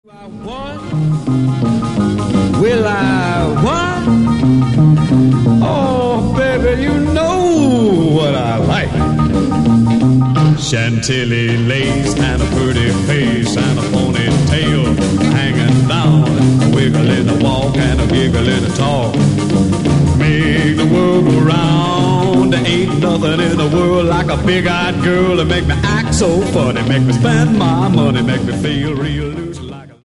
I want? Will I what? Oh, baby, you know what I like. Chantilly lace and a pretty face and a ponytail hanging down, a wiggle in the walk and a giggle in the talk. Make the world go round. There ain't nothing in the world like a big-eyed girl that make me act so funny, make me spend my money, make me feel real loose.